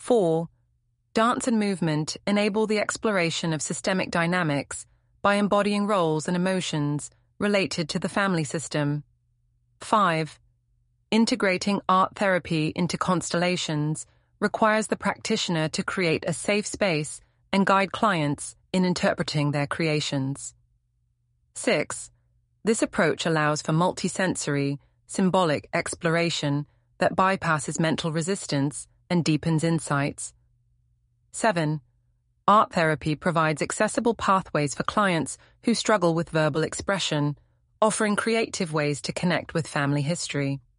4. Dance and movement enable the exploration of systemic dynamics by embodying roles and emotions related to the family system. 5. Integrating art therapy into constellations requires the practitioner to create a safe space and guide clients in interpreting their creations. 6. This approach allows for multisensory, symbolic exploration that bypasses mental resistance and deepens insights. 7. Art therapy provides accessible pathways for clients who struggle with verbal expression, offering creative ways to connect with family history.